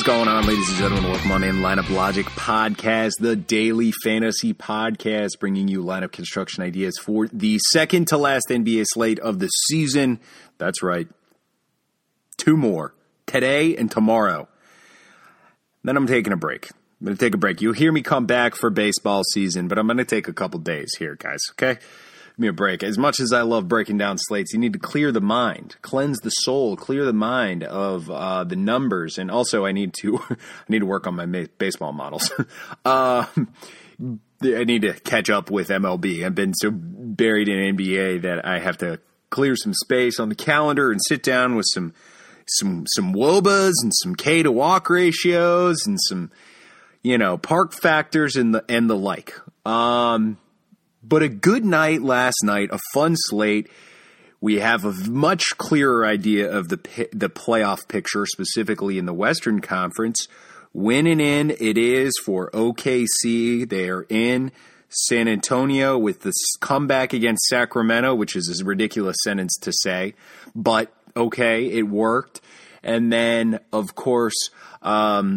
going on, ladies and gentlemen? Welcome on in Lineup Logic Podcast, the daily fantasy podcast, bringing you lineup construction ideas for the second to last NBA slate of the season. That's right. 2 more, today and tomorrow. Then I'm taking a break. I'm going to take a break. You'll hear me come back for baseball season, but I'm going to take a couple days here, guys, okay? Give me a break. As much as I love breaking down slates, you need to clear the mind, cleanse the soul, clear the mind of the numbers, and also I need to work on my baseball models. I need to catch up with MLB. I've been so buried in NBA that I have to clear some space on the calendar and sit down with some WOBAs and some K to walk ratios and some park factors and the like. But a good night last night, a fun slate. We have a much clearer idea of the playoff picture, specifically in the Western Conference. Winning in it is for OKC. They are in San Antonio with the comeback against Sacramento, which is a ridiculous sentence to say, but okay, it worked. And then, of course, the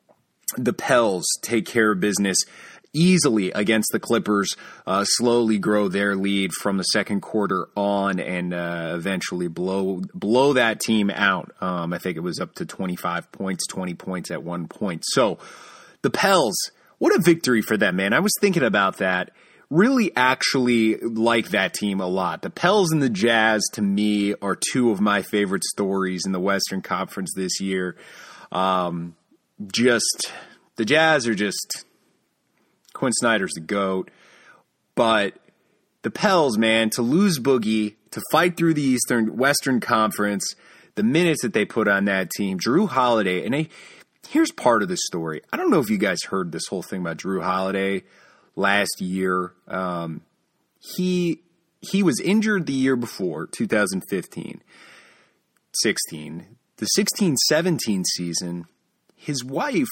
Pels take care of business easily against the Clippers, slowly grow their lead from the second quarter on, and eventually blow that team out. I think it was up to 25 points, 20 points at one point. So the Pels, what a victory for them, man. I was thinking about that. Really actually like that team a lot. The Pels and the Jazz, to me, are 2 of my favorite stories in the Western Conference this year. The Jazz are just... Quinn Snyder's the GOAT. But the Pels, man, to lose Boogie, to fight through the Western Conference, the minutes that they put on that team, Jrue Holiday, and here's part of the story. I don't know if you guys heard this whole thing about Jrue Holiday last year. He was injured the year before, 2015-16. The 16-17 season, his wife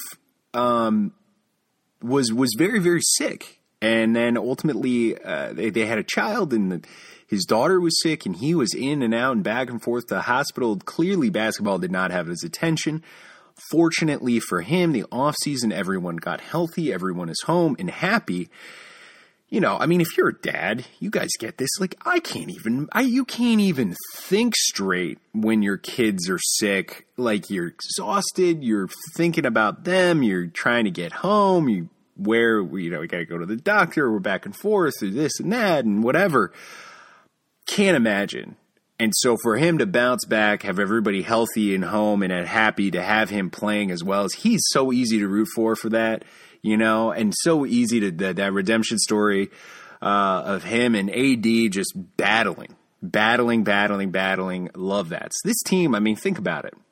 was very, very sick. And then ultimately they had a child, and his daughter was sick, and he was in and out and back and forth to the hospital. Clearly basketball did not have his attention. Fortunately for him, the offseason, everyone got healthy. Everyone is home and happy. If you're a dad, you guys get this. Like, you can't even think straight when your kids are sick. Like, you're exhausted. You're thinking about them. You're trying to get home. We got to go to the doctor. We're back and forth through this and that and whatever. Can't imagine. And so for him to bounce back, have everybody healthy and home and happy to have him playing as well as he's so easy to root for that, and so easy to that redemption story of him and AD just battling. Love that. So this team, think about it.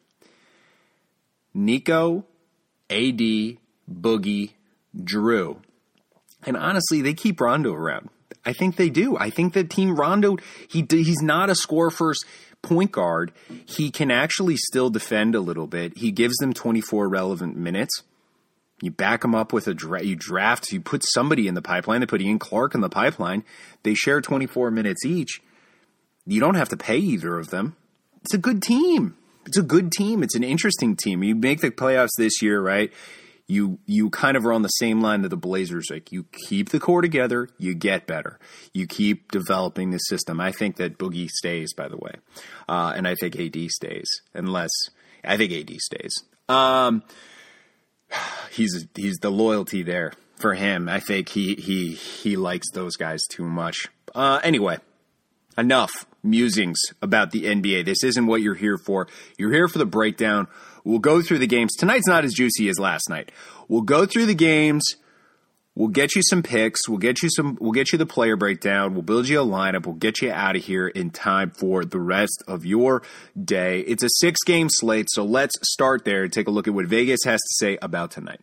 Nico, AD, Boogie, Jrue. And honestly, they keep Rondo around. I think they do. I think that Team Rondo, he's not a score-first point guard. He can actually still defend a little bit. He gives them 24 relevant minutes. You back them up with you put somebody in the pipeline. They put Ian Clark in the pipeline. They share 24 minutes each. You don't have to pay either of them. It's a good team. It's an interesting team. You make the playoffs this year, right? You kind of are on the same line that the Blazers. Like, you keep the core together, you get better. You keep developing the system. I think that Boogie stays, by the way. And I think AD stays. I think AD stays. He's the loyalty there for him. I think he likes those guys too much. Anyway, enough musings about the NBA. This isn't what you're here for. You're here for the breakdown. We'll go through the games. Tonight's not as juicy as last night. We'll go through the games. We'll get you some picks. We'll get you the player breakdown. We'll build you a lineup. We'll get you out of here in time for the rest of your day. It's a 6-game slate, so let's start there and take a look at what Vegas has to say about tonight.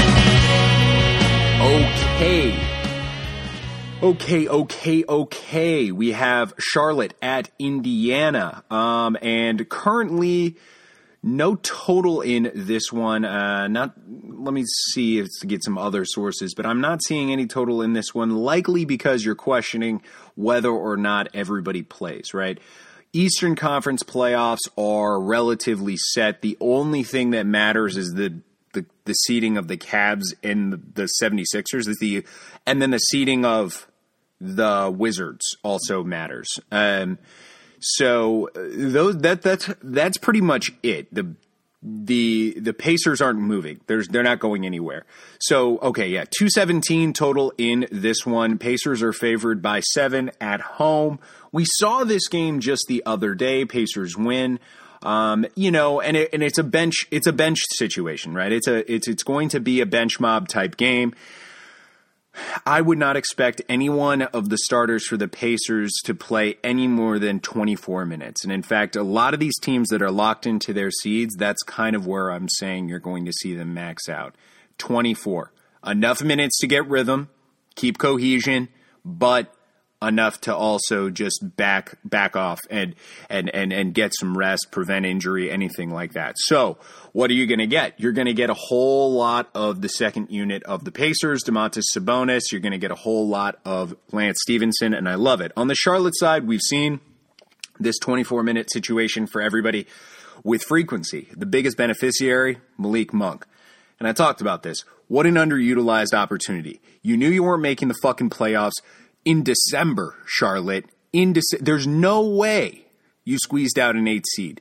Okay. We have Charlotte at Indiana. And currently no total in this one. Let me see if to get some other sources, but I'm not seeing any total in this one, likely because you're questioning whether or not everybody plays, right? Eastern Conference playoffs are relatively set. The only thing that matters is the seeding of the Cavs and the 76ers and then the seeding of the Wizards also matters. So that's pretty much it. The Pacers aren't moving. They're not going anywhere. So, okay, yeah, 217 total in this one. Pacers are favored by 7 at home. We saw this game just the other day. Pacers win. And it's a bench situation, right? It's going to be a bench mob type game. I would not expect any one of the starters for the Pacers to play any more than 24 minutes. And in fact, a lot of these teams that are locked into their seeds, that's kind of where I'm saying you're going to see them max out. 24. Enough minutes to get rhythm, keep cohesion, but enough to also just back off and get some rest, prevent injury, anything like that. So what are you going to get? You're going to get a whole lot of the second unit of the Pacers, Domantas Sabonis. You're going to get a whole lot of Lance Stevenson, and I love it. On the Charlotte side, we've seen this 24-minute situation for everybody with frequency. The biggest beneficiary, Malik Monk. And I talked about this. What an underutilized opportunity. You knew you weren't making the fucking playoffs in December, Charlotte. There's no way you squeezed out an 8 seed.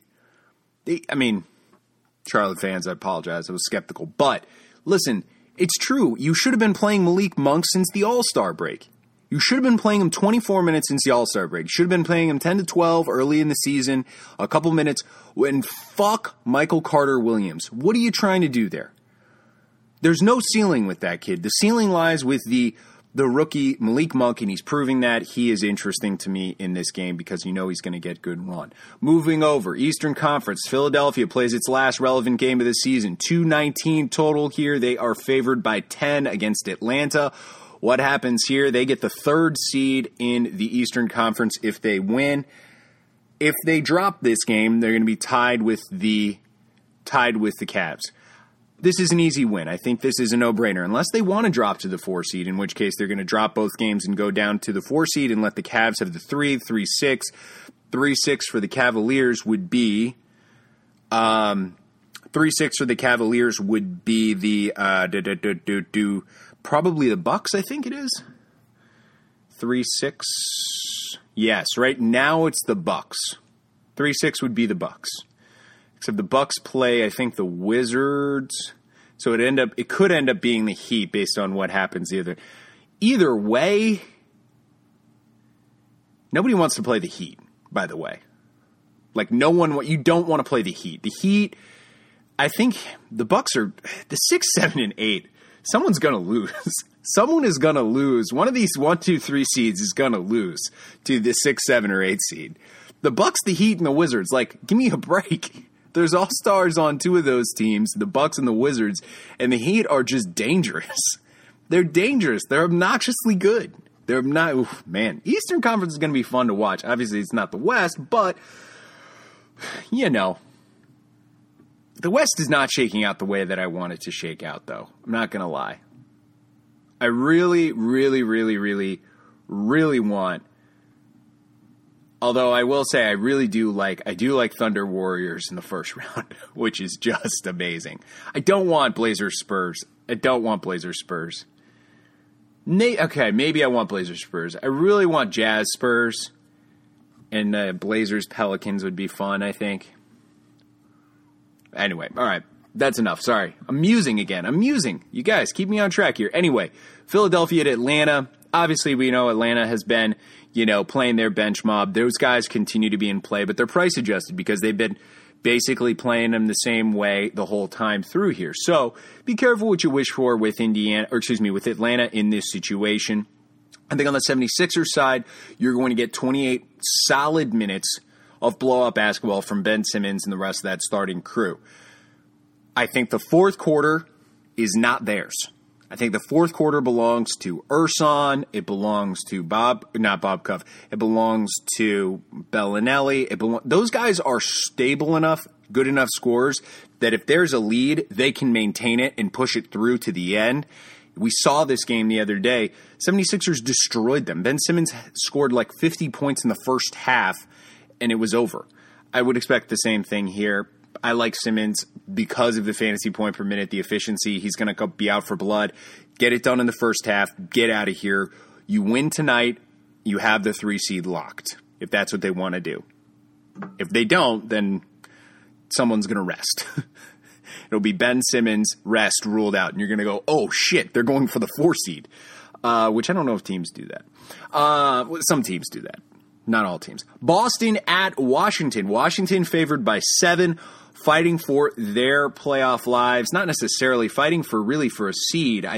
Charlotte fans, I apologize. I was skeptical. But listen, it's true. You should have been playing Malik Monk since the All-Star break. You should have been playing him 24 minutes since the All-Star break. You should have been playing him 10 to 12 early in the season, a couple minutes. And fuck Michael Carter-Williams. What are you trying to do there? There's no ceiling with that kid. The ceiling lies with the rookie Malik Monk, and he's proving that. He is interesting to me in this game because he's going to get good run. Moving over, Eastern Conference, Philadelphia plays its last relevant game of the season. 219 total here. They are favored by 10 against Atlanta. What happens here? They get the 3rd seed in the Eastern Conference if they win. If they drop this game, they're going to be tied with the Cavs. This is an easy win. I think this is a no-brainer, unless they want to drop to the 4 seed, in which case they're going to drop both games and go down to the 4 seed and let the Cavs have the 3-6. 3-6 for the Cavaliers would be 3-6 for the Cavaliers would be the probably the Bucks, I think it is. 3-6. Yes, right now it's the Bucks. 3-6 would be the Bucks. Except the Bucks play, I think, the Wizards. So it could end up being the Heat based on what happens either way. Nobody wants to play the Heat, by the way. Like you don't want to play the Heat. The Heat, I think the Bucks are the 6, 7, and 8. Someone's gonna lose. Someone is gonna lose. One of these 1, 2, 3 seeds is gonna lose to the 6, 7, or 8 seed. The Bucks, the Heat, and the Wizards. Give me a break. There's all-stars on 2 of those teams, the Bucks and the Wizards, and the Heat are just dangerous. They're dangerous. They're obnoxiously good. They're not. Man, Eastern Conference is going to be fun to watch. Obviously, it's not the West, but, the West is not shaking out the way that I want it to shake out, though. I'm not going to lie. I really, really, really, really, really want. Although I will say I do like Thunder Warriors in the first round, which is just amazing. I don't want Blazers Spurs. Okay, maybe I want Blazers Spurs. I really want Jazz Spurs, and Blazers Pelicans would be fun, I think. Anyway, all right. That's enough. Sorry. I'm musing again. You guys, keep me on track here. Anyway, Philadelphia at Atlanta. Obviously, we know Atlanta has been, playing their bench mob. Those guys continue to be in play, but they're price adjusted because they've been basically playing them the same way the whole time through here. So be careful what you wish for with with Atlanta in this situation. I think on the 76ers side, you're going to get 28 solid minutes of blow-up basketball from Ben Simmons and the rest of that starting crew. I think the fourth quarter is not theirs. I think the fourth quarter belongs to Ersan. It belongs to not Bob Cuff. It belongs to Bellinelli. Those guys are stable enough, good enough scorers that if there's a lead, they can maintain it and push it through to the end. We saw this game the other day. 76ers destroyed them. Ben Simmons scored 50 points in the first half, and it was over. I would expect the same thing here. I like Simmons because of the fantasy point per minute, the efficiency. He's going to be out for blood. Get it done in the first half. Get out of here. You win tonight. You have the 3 seed locked, if that's what they want to do. If they don't, then someone's going to rest. It'll be Ben Simmons, rest, ruled out. And you're going to go, oh, shit, they're going for the 4 seed, which I don't know if teams do that. Some teams do that. Not all teams. Boston at Washington. Washington favored by 7, fighting for their playoff lives. Not necessarily fighting for a seed.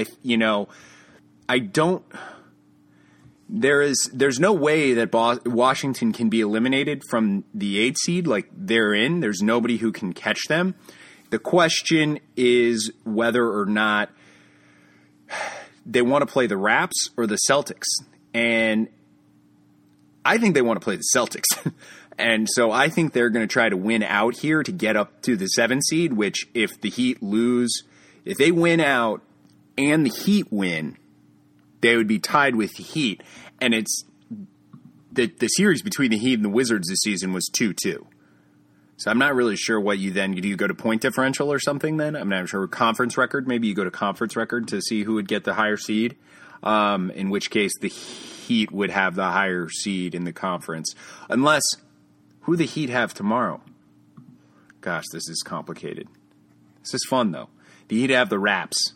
There's no way that Washington can be eliminated from the 8 seed. Like, they're in. There's nobody who can catch them. The question is whether or not they want to play the Raps or the Celtics. And I think they want to play the Celtics. And so I think they're going to try to win out here to get up to the 7 seed, which if the Heat lose, if they win out and the Heat win, they would be tied with the Heat. And it's the series between the Heat and the Wizards this season was 2-2. So I'm not really sure what you then do. You go to point differential or something then? I'm not sure. Conference record. Maybe you go to conference record to see who would get the higher seed. In which case the Heat would have the higher seed in the conference. Unless, who the Heat have tomorrow? Gosh, this is complicated. This is fun, though. The Heat have the Raps.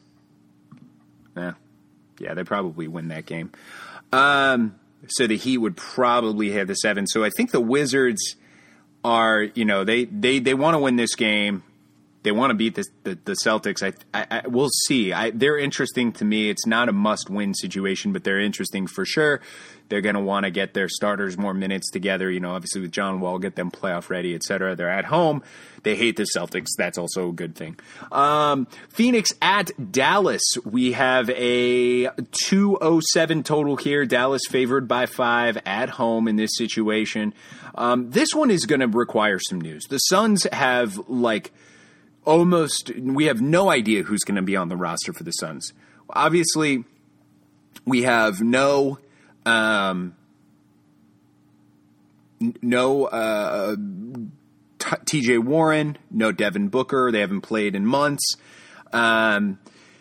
Yeah, they probably win that game. So the Heat would probably have the 7. So I think the Wizards are, they want to win this game. They want to beat the Celtics. We'll see. They're interesting to me. It's not a must-win situation, but they're interesting for sure. They're going to want to get their starters more minutes together. Obviously with John Wall, get them playoff ready, etc. They're at home. They hate the Celtics. That's also a good thing. Phoenix at Dallas. We have a 207 total here. Dallas favored by 5 at home in this situation. This one is going to require some news. The Suns have we have no idea who's going to be on the roster for the Suns. Obviously, we have no TJ Warren, no Devin Booker. They haven't played in months. And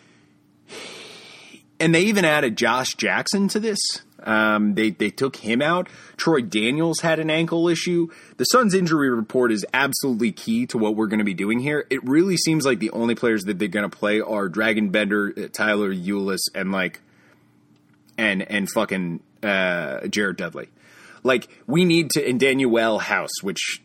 they even added Josh Jackson to this. They took him out. Troy Daniels had an ankle issue. The Suns injury report is absolutely key to what we're going to be doing here. It really seems like the only players that they're going to play are Dragon Bender, Tyler Ulis, and fucking Jared Dudley. We need to, and Danuel House, which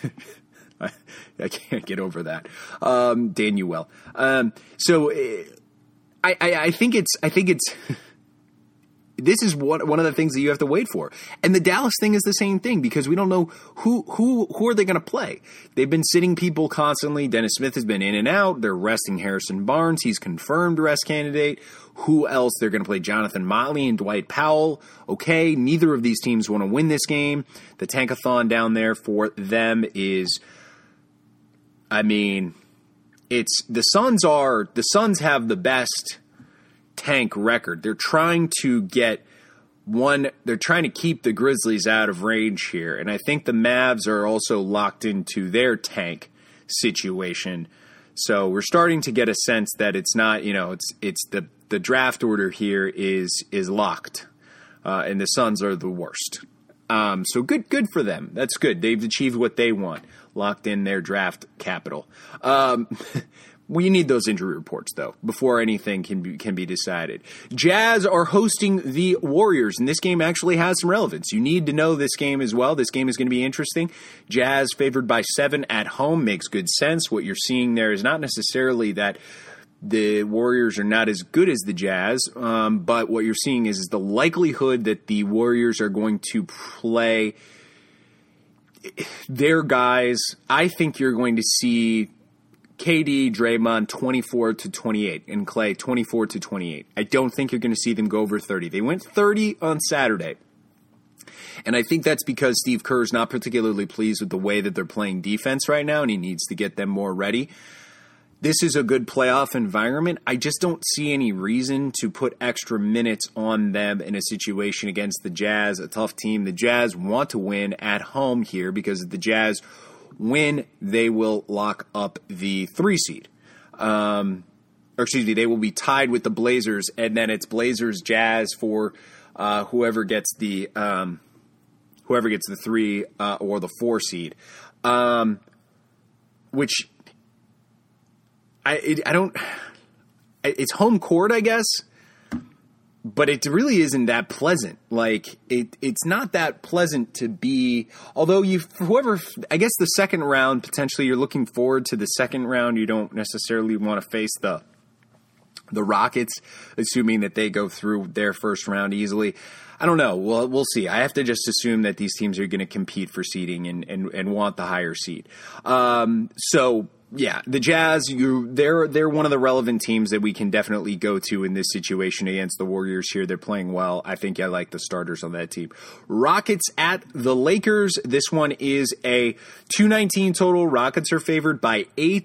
I can't get over that. Danuel. So I think it's. This is one of the things that you have to wait for. And the Dallas thing is the same thing because we don't know who are they going to play. They've been sitting people constantly. Dennis Smith has been in and out. They're resting Harrison Barnes. He's confirmed rest candidate. Who else? They're going to play Jonathan Motley and Dwight Powell. Okay, neither of these teams want to win this game. The tankathon down there for them is, it's the Suns have the best tank record. They're trying to keep the Grizzlies out of range here. And I think the Mavs are also locked into their tank situation. So we're starting to get a sense that it's not, it's the draft order here is locked. And the Suns are the worst. So good for them. That's good. They've achieved what they want. Locked in their draft capital. We need those injury reports, though, before anything can be decided. Jazz are hosting the Warriors, and this game actually has some relevance. You need to know this game as well. This game is going to be interesting. Jazz favored by 7 at home makes good sense. What you're seeing there is not necessarily that the Warriors are not as good as the Jazz, but what you're seeing is the likelihood that the Warriors are going to play their guys. I think you're going to see KD, Draymond 24-28, and Klay 24-28. I don't think you're going to see them go over 30. They went 30 on Saturday. And I think that's because Steve Kerr is not particularly pleased with the way that they're playing defense right now, and he needs to get them more ready. this is a good playoff environment. I just don't see any reason to put extra minutes on them in a situation against the Jazz, a tough team. The Jazz want to win at home here because if the Jazz win, they will lock up the 3 seed. They will be tied with the Blazers, and then it's Blazers Jazz for whoever gets the 3 or the 4 seed. Which I don't. It's home court, I guess, but it really isn't that pleasant. Like it's not that pleasant to be. Although I guess the second round potentially you're looking forward to the second round. You don't necessarily want to face the Rockets, assuming that they go through their first round easily. I don't know. Well, we'll see. I have to just assume that these teams are going to compete for seeding and want the higher seed. So yeah, the Jazz, they're one of the relevant teams that we can definitely go to in this situation against the Warriors here. They're playing well. I think I like the starters on that team. Rockets at the Lakers. This one is a 219 total. Rockets are favored by 8.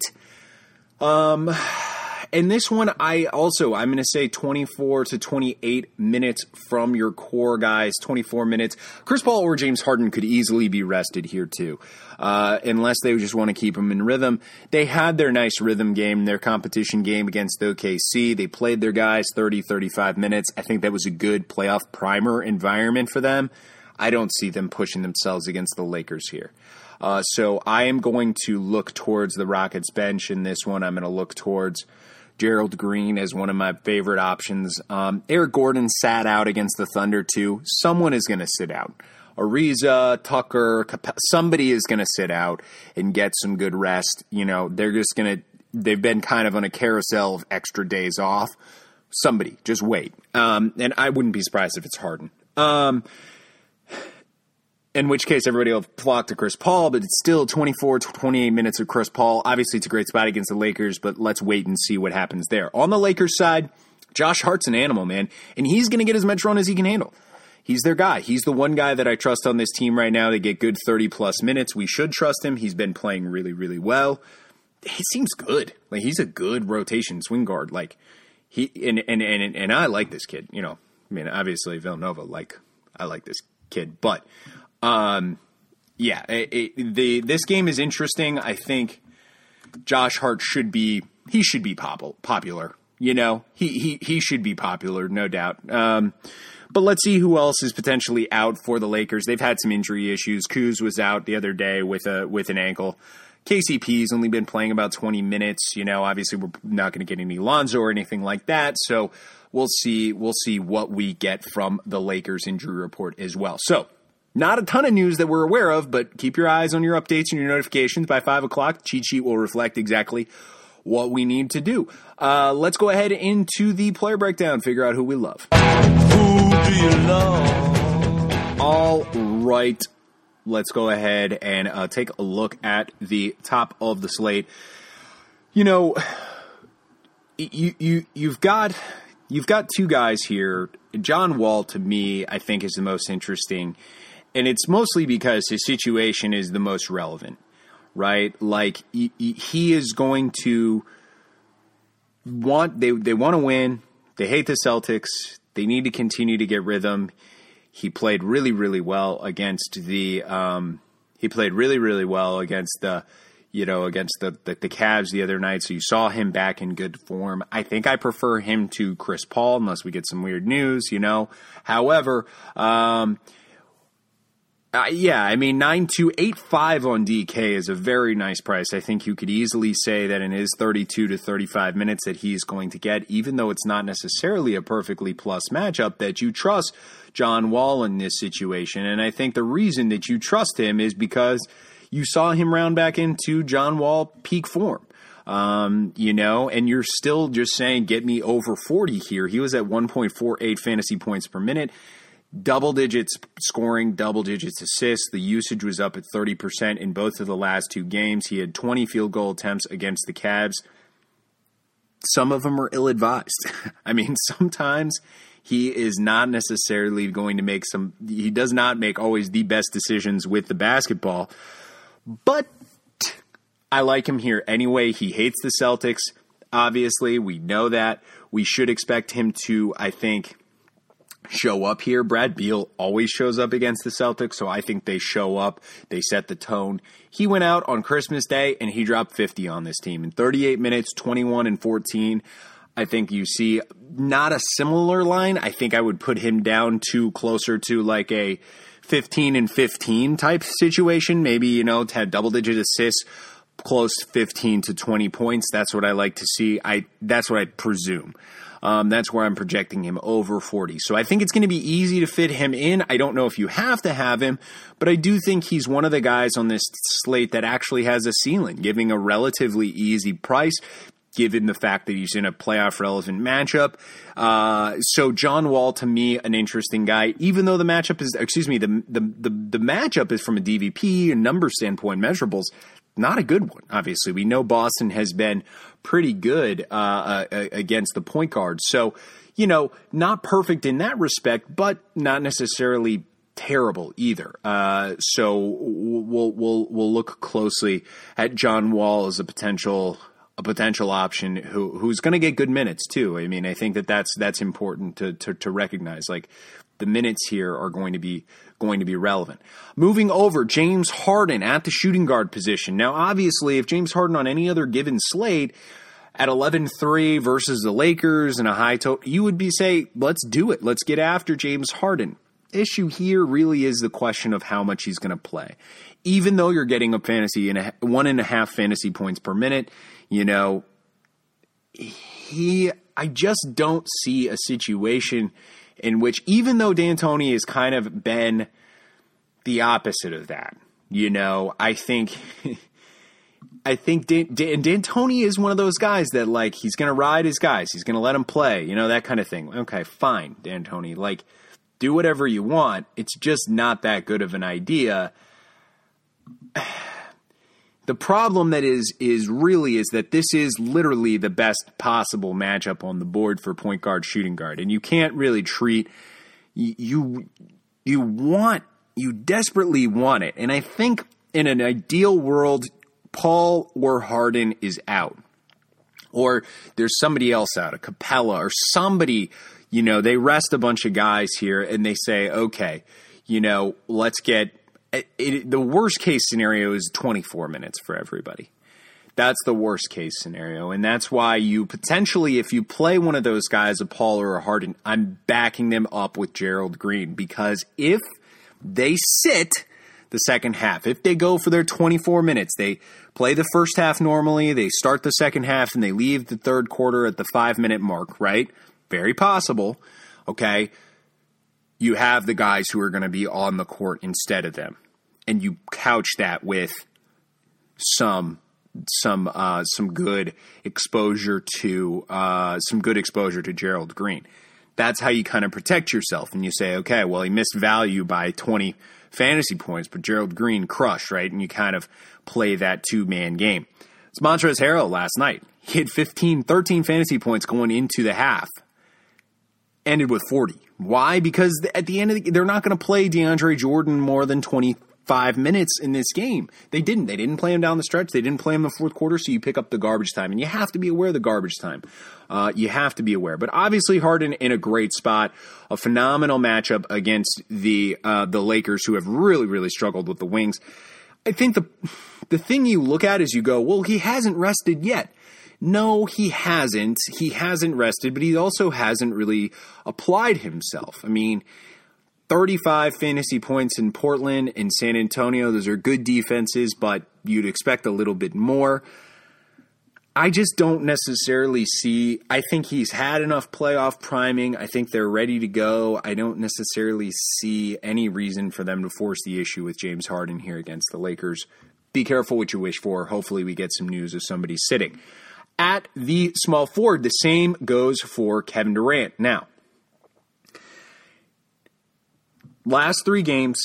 And this one, I'm going to say 24 to 28 minutes from your core guys, 24 minutes. Chris Paul or James Harden could easily be rested here too, unless they just want to keep them in rhythm. They had their nice rhythm game, their competition game against OKC. They played their guys 30, 35 minutes. I think that was a good playoff primer environment for them. I don't see them pushing themselves against the Lakers here. So I am going to look towards the Rockets bench in this one. I'm going to look towards Gerald Green as one of my favorite options. Eric Gordon sat out against the Thunder too. Someone is going to sit out. Ariza, Tucker, somebody is going to sit out and get some good rest. You know, they've been kind of on a carousel of extra days off. Somebody, just wait. And I wouldn't be surprised if it's Harden. In which case, everybody will flock to Chris Paul, but it's still 24 to 28 minutes of Chris Paul. Obviously, it's a great spot against the Lakers, but let's wait and see what happens there. On the Lakers side, Josh Hart's an animal, man, and he's going to get as much run as he can handle. He's their guy. He's the one guy that I trust on this team right now. They get good 30-plus minutes. We should trust him. He's been playing really, really well. He seems good. Like, he's a good rotation swing guard. Like, and I like this kid. You know, I mean, obviously, Villanova, I like this kid, but this game is interesting. I think Josh Hart should be popular. You know, he should be popular, no doubt. But let's see who else is potentially out for the Lakers. They've had some injury issues. Kuz was out the other day with an ankle. KCP's only been playing about 20 minutes. You know, obviously we're not going to get any Lonzo or anything like that. So we'll see what we get from the Lakers injury report as well. So, not a ton of news that we're aware of, but keep your eyes on your updates and your notifications. By 5 o'clock, cheat sheet will reflect exactly what we need to do. Let's go ahead into the player breakdown, figure out who we love. Who do you love? All right, let's go ahead and take a look at the top of the slate. You know, you've got two guys here. John Wall, to me, I think is the most interesting. And it's mostly because his situation is the most relevant, right? Like, he is going to they want to win. They hate the Celtics. They need to continue to get rhythm. He played really, really well against the Cavs the other night. So you saw him back in good form. I think I prefer him to Chris Paul, unless we get some weird news, you know. However, 9.285 on DK is a very nice price. I think you could easily say that in his 32 to 35 minutes that he's going to get, even though it's not necessarily a perfectly plus matchup, that you trust John Wall in this situation. And I think the reason that you trust him is because you saw him round back into John Wall peak form. And you're still just saying, get me over 40 here. He was at 1.48 fantasy points per minute. Double digits scoring, double digits assists. The usage was up at 30% in both of the last 2 games. He had 20 field goal attempts against the Cavs. Some of them are ill-advised. I mean, sometimes he is not necessarily going to he does not make always the best decisions with the basketball. But I like him here anyway. He hates the Celtics. Obviously, we know that. We should expect him to, I think, show up here. Brad Beal always shows up against the Celtics, so I think they show up. They set the tone. He went out on Christmas Day, and he dropped 50 on this team. In 38 minutes, 21 and 14. I think you see not a similar line. I think I would put him down to closer to like a 15 and 15 type situation. Maybe, to have double-digit assists, close 15 to 20 points. That's what I like to see. That's what I presume. That's where I'm projecting him over 40. So I think it's going to be easy to fit him in. I don't know if you have to have him, but I do think he's one of the guys on this slate that actually has a ceiling, giving a relatively easy price, given the fact that he's in a playoff-relevant matchup. So John Wall, to me, an interesting guy, even though the matchup is, the matchup is from a DVP and number standpoint, measurables, not a good one, obviously. We know Boston has been pretty good against the point guard. So, not perfect in that respect, but not necessarily terrible either. So we'll look closely at John Wall as a potential option who's going to get good minutes too. I mean, I think that's important to recognize. Like, the minutes here are going to be relevant. Moving over, James Harden at the shooting guard position. Now, obviously, if James Harden on any other given slate at 11-3 versus the Lakers and a high total, you would say, let's do it. Let's get after James Harden. Issue here really is the question of how much he's going to play. Even though you're getting a 1.5 fantasy points per minute, I just don't see a situation in which, even though D'Antoni has kind of been the opposite of that, I think D'Antoni is one of those guys that, like, he's going to ride his guys. He's going to let them play, that kind of thing. Okay, fine, D'Antoni. Like, do whatever you want. It's just not that good of an idea. The problem that is that this is literally the best possible matchup on the board for point guard, shooting guard. And you can't really treat you desperately want it. And I think in an ideal world, Paul or Harden is out. Or there's somebody else out, a Capella or somebody, they rest a bunch of guys here and they say, okay, let's get the worst case scenario is 24 minutes for everybody. That's the worst case scenario. And that's why you potentially, if you play one of those guys, a Paul or a Harden, I'm backing them up with Gerald Green, because if they sit the second half, if they go for their 24 minutes, they play the first half normally, they start the second half, and they leave the third quarter at the 5-minute mark, right? Very possible. Okay. You have the guys who are going to be on the court instead of them, and you couch that with some good exposure to Gerald Green. That's how you kind of protect yourself, and you say, okay, well, he missed value by 20 fantasy points, but Gerald Green crushed, right? And you kind of play that two-man game. It's Montrezl Harrell last night. He had 13 fantasy points going into the half. Ended with 40. Why? Because at the end of they're not going to play DeAndre Jordan more than 25 minutes in this game. They didn't play him down the stretch. They didn't play him in the fourth quarter, so you pick up the garbage time. And you have to be aware of the garbage time. You have to be aware. But obviously Harden in a great spot. A phenomenal matchup against the Lakers, who have really, really struggled with the wings. I think the thing you look at is you go, well, he hasn't rested yet. No, he hasn't. He hasn't rested, but he also hasn't really applied himself. I mean, 35 fantasy points in Portland and San Antonio. Those are good defenses, but you'd expect a little bit more. I just don't necessarily see – I think he's had enough playoff priming. I think they're ready to go. I don't necessarily see any reason for them to force the issue with James Harden here against the Lakers. Be careful what you wish for. Hopefully we get some news of somebody sitting. At the small forward, the same goes for Kevin Durant. Now, last 5 games,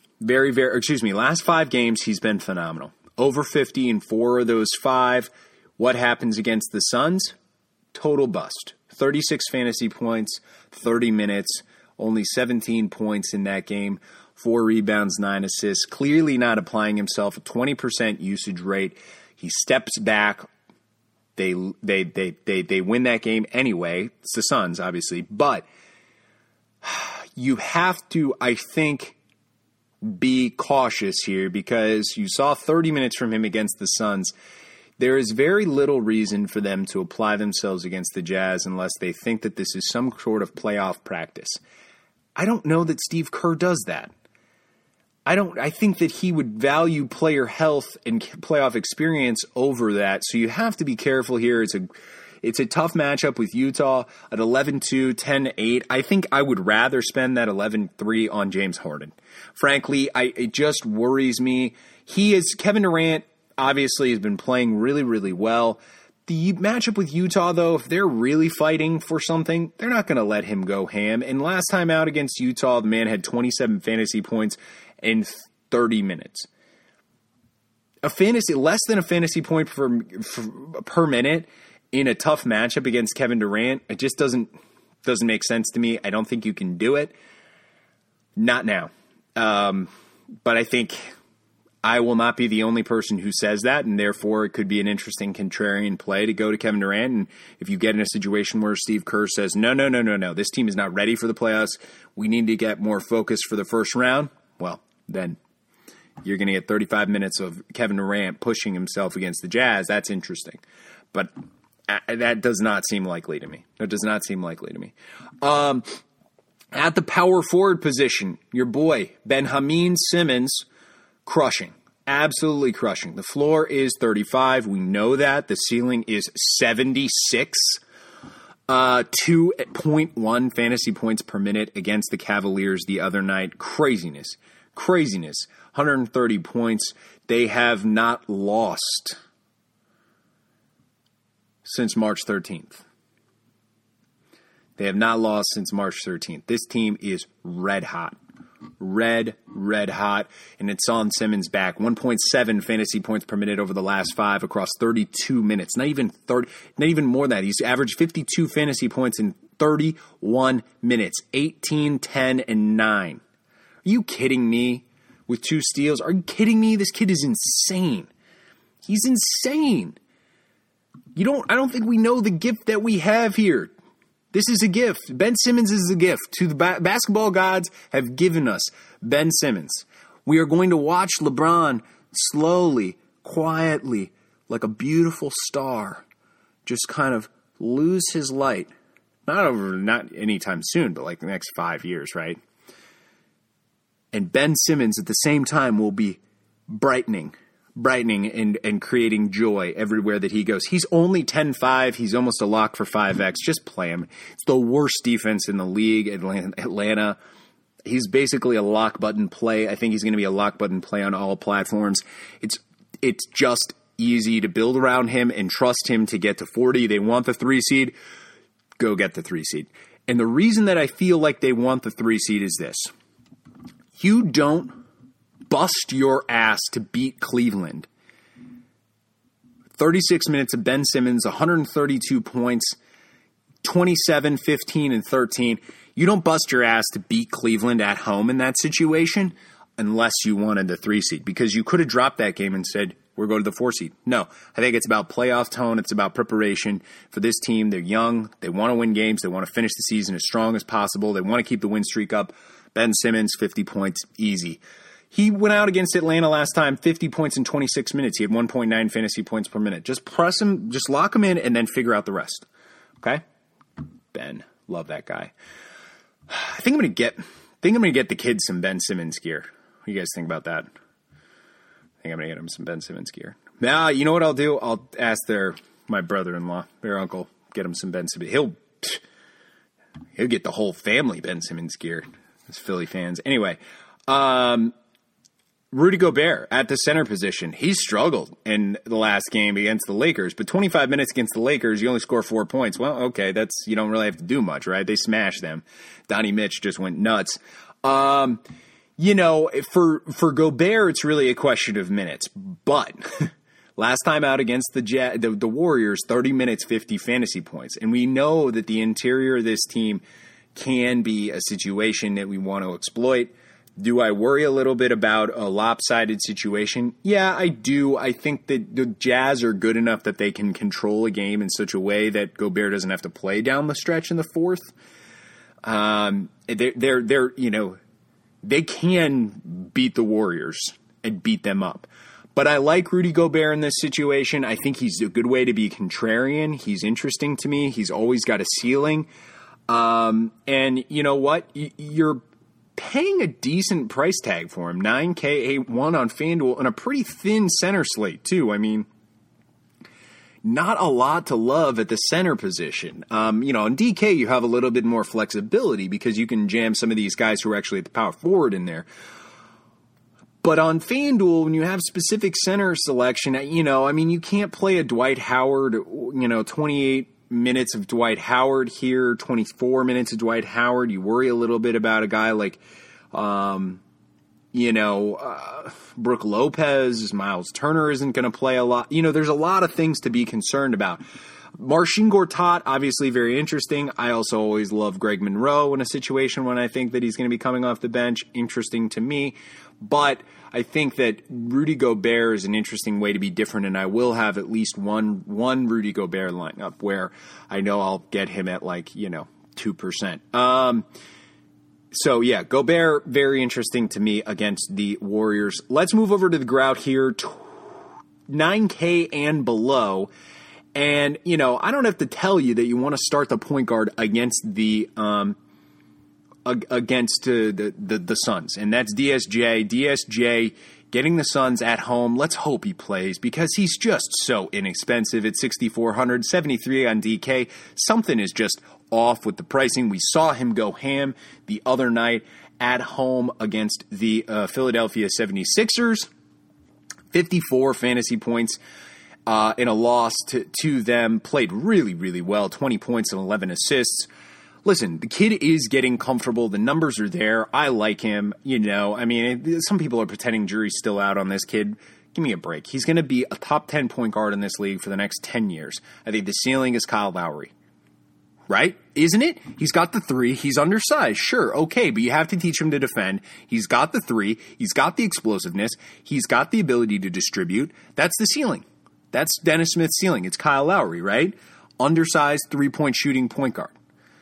he's been phenomenal. Over 50 in 4 of those 5. What happens against the Suns? Total bust. 36 fantasy points, 30 minutes, only 17 points in that game, 4 rebounds, 9 assists. Clearly not applying himself, a 20% usage rate. He steps back. They win that game anyway. It's the Suns, obviously. But you have to, I think, be cautious here because you saw 30 minutes from him against the Suns. There is very little reason for them to apply themselves against the Jazz unless they think that this is some sort of playoff practice. I don't know that Steve Kerr does that. I think that he would value player health and playoff experience over that. So you have to be careful here. It's a tough matchup with Utah at 11-2, 10-8. I think I would rather spend that 11-3 on James Harden. Frankly, it just worries me. Kevin Durant obviously has been playing really, really well. The matchup with Utah, though, if they're really fighting for something, they're not going to let him go ham. And last time out against Utah, the man had 27 fantasy points in 30 minutes. Less than a fantasy point per minute in a tough matchup against Kevin Durant, it just doesn't make sense to me. I don't think you can do it. Not now. But I think I will not be the only person who says that, and therefore it could be an interesting contrarian play to go to Kevin Durant. And if you get in a situation where Steve Kerr says, no, this team is not ready for the playoffs, we need to get more focus for the first round, well, then you're going to get 35 minutes of Kevin Durant pushing himself against the Jazz. That's interesting. But that does not seem likely to me. At the power forward position, your boy, Benjamin Simmons, crushing. Absolutely crushing. The floor is 35. We know that. The ceiling is 76. 2.1 fantasy points per minute against the Cavaliers the other night. Craziness. 130 points. They have not lost since March 13th. They have not lost since March 13th. This team is red hot. Red hot. And it's on Simmons' back. 1.7 fantasy points per minute over the last 5 across 32 minutes. Not even more than that. He's averaged 52 fantasy points in 31 minutes. 18, 10, and 9. Are you kidding me? With 2 steals? Are you kidding me? This kid is insane. He's insane. I don't think we know the gift that we have here. This is a gift. Ben Simmons is a gift. To the basketball gods have given us Ben Simmons. We are going to watch LeBron slowly, quietly, like a beautiful star, just kind of lose his light. Not anytime soon, but like the next 5 years, right? And Ben Simmons at the same time will be brightening and creating joy everywhere that he goes. He's only 10-5. He's almost a lock for 5X. Just play him. It's the worst defense in the league, Atlanta. He's basically a lock button play. I think he's going to be a lock button play on all platforms. It's just easy to build around him and trust him to get to 40. They want the 3 seed. Go get the 3 seed. And the reason that I feel like they want the 3 seed is this. You don't bust your ass to beat Cleveland. 36 minutes of Ben Simmons, 132 points, 27, 15, and 13. You don't bust your ass to beat Cleveland at home in that situation unless you wanted the 3 seed, because you could have dropped that game and said, we're going to the 4 seed. No, I think it's about playoff tone. It's about preparation for this team. They're young. They want to win games. They want to finish the season as strong as possible. They want to keep the win streak up. Ben Simmons, 50 points, easy. He went out against Atlanta last time, 50 points in 26 minutes. He had 1.9 fantasy points per minute. Just press him, just lock him in, and then figure out the rest. Okay? Ben, love that guy. I think I'm gonna get the kids some Ben Simmons gear. What do you guys think about that? I think I'm gonna get them some Ben Simmons gear. Now, you know what I'll do? I'll ask my brother-in-law, their uncle, get him some Ben Simmons. He'll get the whole family Ben Simmons gear. As Philly fans. Anyway, Rudy Gobert at the center position. He struggled in the last game against the Lakers, but 25 minutes against the Lakers, you only score 4 points. Well, okay, you don't really have to do much, right? They smashed them. Donnie Mitch just went nuts. For Gobert, it's really a question of minutes, but last time out against the Warriors, 30 minutes, 50 fantasy points. And we know that the interior of this team can be a situation that we want to exploit. Do I worry a little bit about a lopsided situation? Yeah, I do. I think that the Jazz are good enough that they can control a game in such a way that Gobert doesn't have to play down the stretch in the fourth. They're they can beat the Warriors and beat them up. But I like Rudy Gobert in this situation. I think he's a good way to be contrarian. He's interesting to me. He's always got a ceiling. And you know what? You're paying a decent price tag for him. $9K, 8-1 on FanDuel, and a pretty thin center slate, too. I mean, not a lot to love at the center position. On DK, you have a little bit more flexibility because you can jam some of these guys who are actually at the power forward in there. But on FanDuel, when you have specific center selection, you can't play a Dwight Howard, 28 minutes of Dwight Howard here, 24 minutes of Dwight Howard. You worry a little bit about a guy like, Brook Lopez. Miles Turner isn't going to play a lot. There's a lot of things to be concerned about. Marcin Gortat, obviously very interesting. I also always love Greg Monroe in a situation when I think that he's going to be coming off the bench. Interesting to me. But I think that Rudy Gobert is an interesting way to be different, and I will have at least one Rudy Gobert lineup where I know I'll get him at 2%. So, yeah, Gobert, very interesting to me against the Warriors. Let's move over to the grout here, 9K and below. And, I don't have to tell you that you want to start the point guard against the Suns, and that's DSJ. DSJ getting the Suns at home. Let's hope he plays because he's just so inexpensive at $6,400, $73 on DK. Something is just off with the pricing. We saw him go ham the other night at home against the Philadelphia 76ers. 54 fantasy points in a loss to them. Played really, really well. 20 points and 11 assists. Listen, the kid is getting comfortable. The numbers are there. I like him. Some people are pretending jury's still out on this kid. Give me a break. He's going to be a top 10 point guard in this league for the next 10 years. I think the ceiling is Kyle Lowry. Right? Isn't it? He's got the three. He's undersized. Sure. Okay. But you have to teach him to defend. He's got the three. He's got the explosiveness. He's got the ability to distribute. That's the ceiling. That's Dennis Smith's ceiling. It's Kyle Lowry, right? Undersized 3-point shooting point guard.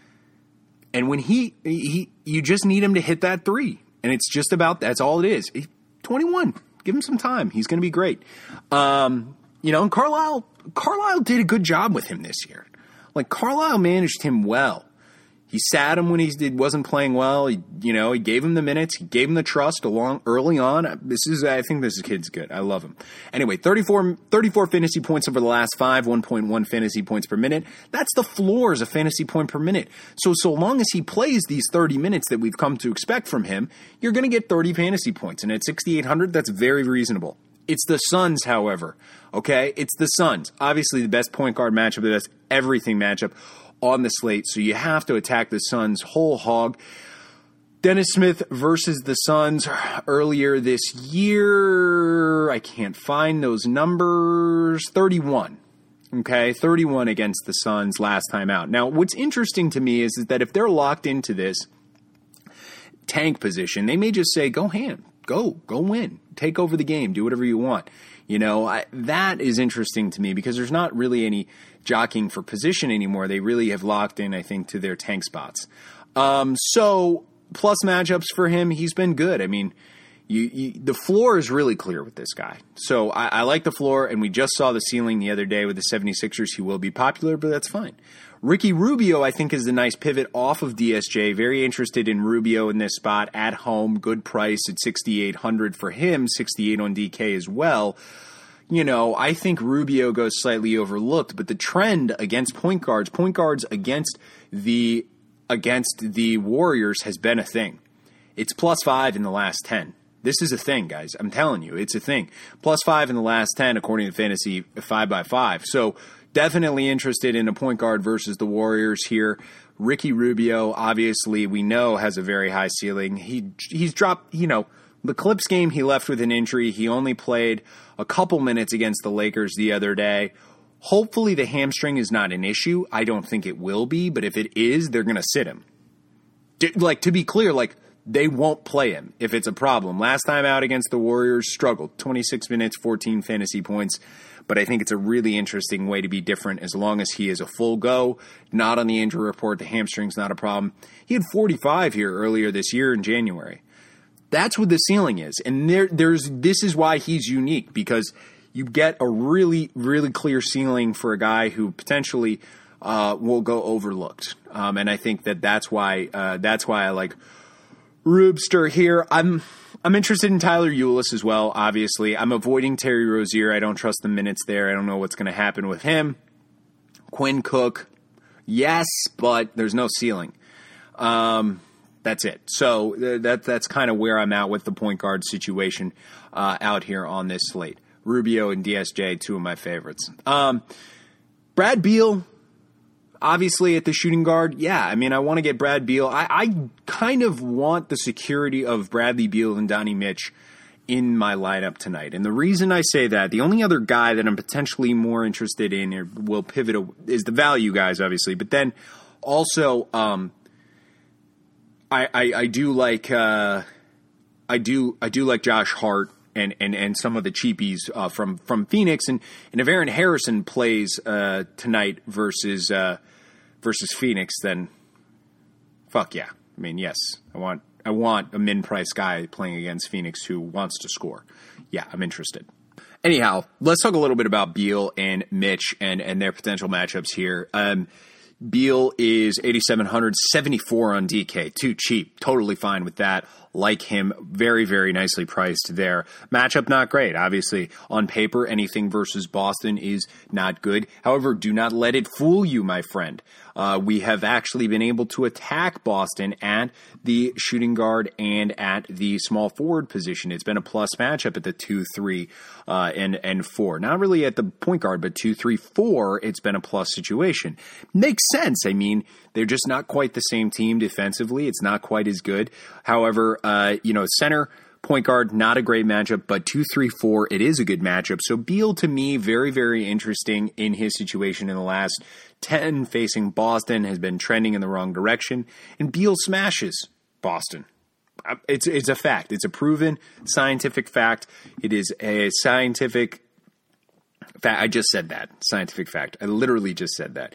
And when you just need him to hit that three. And it's just about, that's all it is. 21. Give him some time. He's going to be great. And Carlisle did a good job with him this year. Carlisle managed him well. He sat him when he wasn't playing well. He gave him the minutes. He gave him the trust early on. I think this kid's good. I love him. Anyway, 34 fantasy points over the last 5, 1.1 fantasy points per minute. That's the floor as a fantasy point per minute. So long as he plays these 30 minutes that we've come to expect from him, you're going to get 30 fantasy points. And at 6,800, that's very reasonable. It's the Suns, however. Okay? It's the Suns. Obviously the best point guard matchup, the best everything matchup on the slate, so you have to attack the Suns whole hog. Dennis Smith versus the Suns earlier this year. I can't find those numbers. 31. Okay, 31 against the Suns last time out. Now, what's interesting to me is that if they're locked into this tank position, they may just say, go ham. Go win. Take over the game. Do whatever you want. That is interesting to me because there's not really any jockeying for position anymore. They really have locked in, I think, to their tank spots. So plus matchups for him, he's been good. I mean, the floor is really clear with this guy. So I like the floor, and we just saw the ceiling the other day with the 76ers. He will be popular, but that's fine. Ricky Rubio, I think, is the nice pivot off of DSJ. Very interested in Rubio in this spot at home. Good price at $6,800 for him, $68 on DK as well. I think Rubio goes slightly overlooked, but the trend against point guards against the Warriors has been a thing. It's +5 in the last 10. This is a thing, guys. I'm telling you, it's a thing. +5 in the last 10, according to Fantasy 5x5. So definitely interested in a point guard versus the Warriors here. Ricky Rubio, obviously, we know has a very high ceiling. He's dropped, the Clips game, he left with an injury. He only played a couple minutes against the Lakers the other day. Hopefully the hamstring is not an issue. I don't think it will be, but if it is, they're going to sit him. To be clear, they won't play him if it's a problem. Last time out against the Warriors, struggled. 26 minutes, 14 fantasy points. But I think it's a really interesting way to be different as long as he is a full go, not on the injury report. The hamstring's not a problem. He had 45 here earlier this year in January. That's what the ceiling is. And this is why he's unique, because you get a really, really clear ceiling for a guy who potentially will go overlooked. And I think that's why I like Rubster here. I'm interested in Tyler Ulis as well, obviously. I'm avoiding Terry Rozier. I don't trust the minutes there. I don't know what's going to happen with him. Quinn Cook, yes, but there's no ceiling. That's it. So that's kind of where I'm at with the point guard situation out here on this slate. Rubio and DSJ, two of my favorites. Brad Beal, obviously at the shooting guard, yeah. I mean, I want to get Brad Beal. I kind of want the security of Bradley Beal and Donnie Mitch in my lineup tonight. And the reason I say that, the only other guy that I'm potentially more interested in or will pivot is the value guys, obviously. But then also, I do like Josh Hart and some of the cheapies from Phoenix, and if Aaron Harrison plays tonight versus Phoenix, then fuck yeah. I mean, yes, I want a min price guy playing against Phoenix who wants to score. Yeah, I'm interested. Anyhow, let's talk a little bit about Beal and Mitch and their potential matchups here. Beal is 8,700, 74 on DK. Too cheap. Totally fine with that. Like him. Very, very nicely priced there. Matchup not great. Obviously, on paper, anything versus Boston is not good. However, do not let it fool you, my friend. We have actually been able to attack Boston at the shooting guard and at the small forward position. It's been a plus matchup at the 2, 3, and 4. Not really at the point guard, but 2, 3, 4, it's been a plus situation. Makes sense. I mean, they're just not quite the same team defensively. It's not quite as good. However, center, point guard, not a great matchup, but 2, 3, 4, it is a good matchup. So Beal, to me, very, very interesting in his situation in the last 10 facing Boston, has been trending in the wrong direction, and Beal smashes Boston. It's a fact. It's a proven scientific fact. It is a scientific fact. I just said that. Scientific fact. I literally just said that.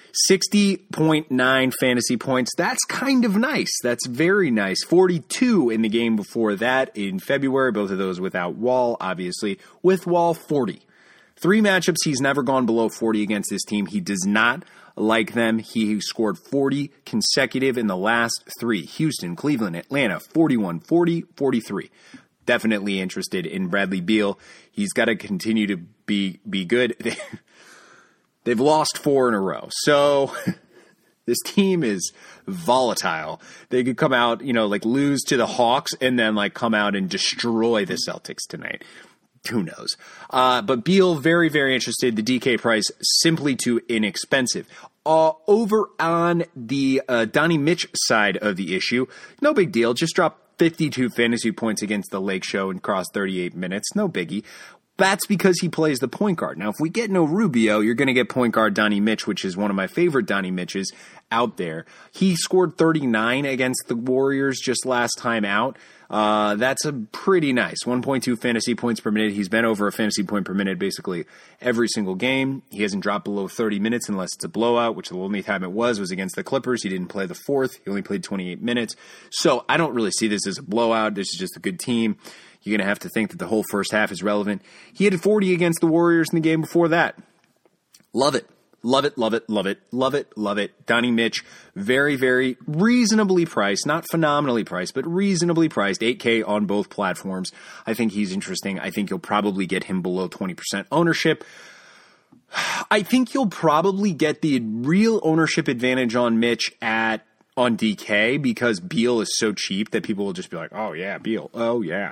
60.9 fantasy points. That's kind of nice. That's very nice. 42 in the game before that in February. Both of those without Wall, obviously. With Wall, 40. 3 matchups, he's never gone below 40 against this team. He does not like them. He scored 40 consecutive in the last 3. Houston, Cleveland, Atlanta, 41, 40, 43. Definitely interested in Bradley Beal. He's got to continue to be good. They've lost 4 in a row. So this team is volatile. They could come out, lose to the Hawks and then come out and destroy the Celtics tonight. Who knows? But Beal, very, very interested. The DK price, simply too inexpensive. Over on the Donnie Mitch side of the issue, no big deal. Just dropped 52 fantasy points against the Lake Show and crossed 38 minutes. No biggie. That's because he plays the point guard. Now, if we get no Rubio, you're going to get point guard Donnie Mitch, which is one of my favorite Donnie Mitches out there. He scored 39 against the Warriors just last time out. That's a pretty nice 1.2 fantasy points per minute. He's been over a fantasy point per minute basically every single game. He hasn't dropped below 30 minutes unless it's a blowout, which the only time it was against the Clippers. He didn't play the 4th. He only played 28 minutes. So I don't really see this as a blowout. This is just a good team. You're going to have to think that the whole first half is relevant. He had 40 against the Warriors in the game before that. Love it. Love it, love it, love it, love it, love it. Donnie Mitch, very, very reasonably priced. Not phenomenally priced, but reasonably priced. 8K on both platforms. I think he's interesting. I think you'll probably get him below 20% ownership. I think you'll probably get the real ownership advantage on Mitch on DK because Beal is so cheap that people will just be like, oh yeah, Beal. Oh yeah.